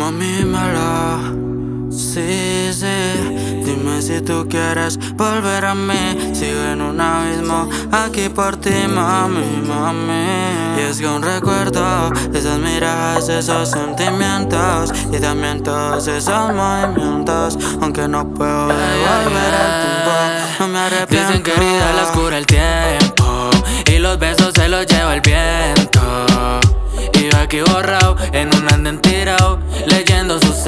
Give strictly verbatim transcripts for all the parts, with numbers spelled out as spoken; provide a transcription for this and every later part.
Mami, mala, sí, sí. Dime si tú quieres volver a mí. Sigo en un abismo aquí por ti, mami, mami. Y es que un recuerdo esas miradas, esos sentimientos y también todos esos movimientos. Aunque no puedo devolver el tiempo, no me arrepiento. Dicen que herida la oscura el tiempo y los besos se los lleva el viento. Y yo aquí borrado, en un andén tirado, leyendo sus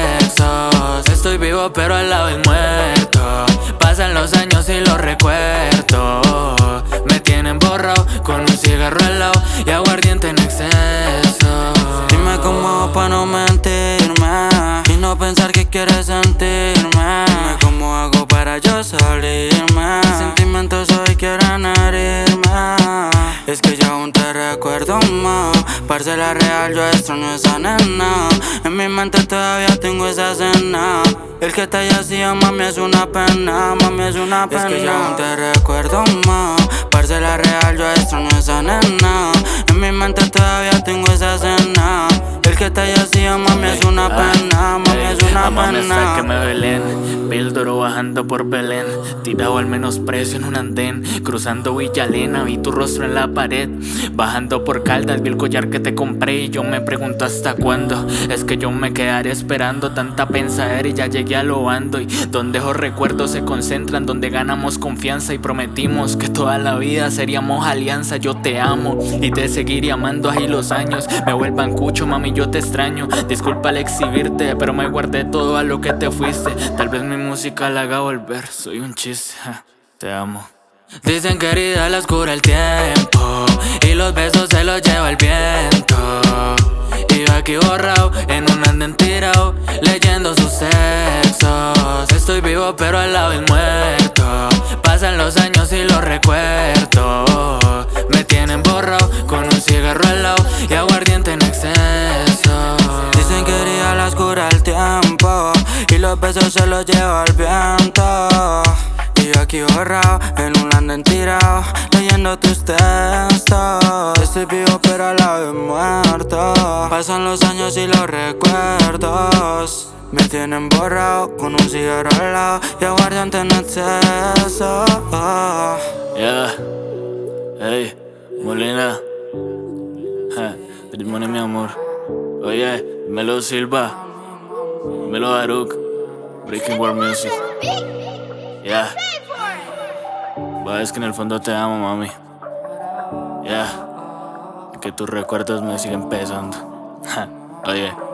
sexos. Estoy vivo pero al lado del muerto. Pasan los años y los recuerdo. Me tienen borrado, con un cigarro al lado y aguardiente en exceso. Dime cómo hago pa' no mentirme y no pensar que quieres sentirme. Dime cómo hago para yo salirme. Mis sentimientos hoy quieren herirme. Es que yo aún te recuerdo más. Parcela real, yo extraño esa nena. En mi mente todavía tengo esa escena. El que te haya sido, mami, es una pena. Mami, es una pena. Es que yo aún te recuerdo más. Parcela real, yo extraño esa nena. En mi mente todavía tengo esa escena. El que te haya sido, mami, es una pena. Mami, es una pena. Que me Belén, Píldoro bajando por Belén, tirado al menosprecio en un andén, cruzando Villa Elena, vi tu rostro en la pared, bajando por Caldas, vi el collar que te compré y yo me pregunto hasta cuándo. Es que yo me quedaré esperando tanta pensadera y ya llegué a lo bando. Y donde esos recuerdos se concentran, donde ganamos confianza y prometimos que toda la vida seríamos alianza. Yo te amo y te seguiré amando ahí los años me vuelvan cucho, mami, yo te extraño. Disculpa al exhibirte, pero me guardé todo a lo que te fuiste. Tal vez mi música la haga volver, soy un chiste, te amo. Dicen que herida la oscura el tiempo y los besos se los lleva el viento. Y yo aquí borrado, en un andén tirado, leyendo sus sexos. Estoy vivo pero al lado del muerto. Pasan los años y los recuerdo. Me tienen borrado, con un cigarro al lado y aguardiente en exceso. Dicen que herida la oscura el tiempo y los besos se los lleva el viento. Y yo aquí borrado, en un andén tirado, leyendo tus textos. Estoy vivo pero al lado de muerto. Pasan los años y los recuerdos. Me tienen borrado, con un cigarro al lado y aguardiente en exceso. Yeah, hey, Molina, ja, Ritmone mi amor. Oye, Melo Silva, Melo Daruk, Breaking World Music. Yeah, es que en el fondo te amo, mami. Yeah, que tus recuerdos me siguen pesando. Oye.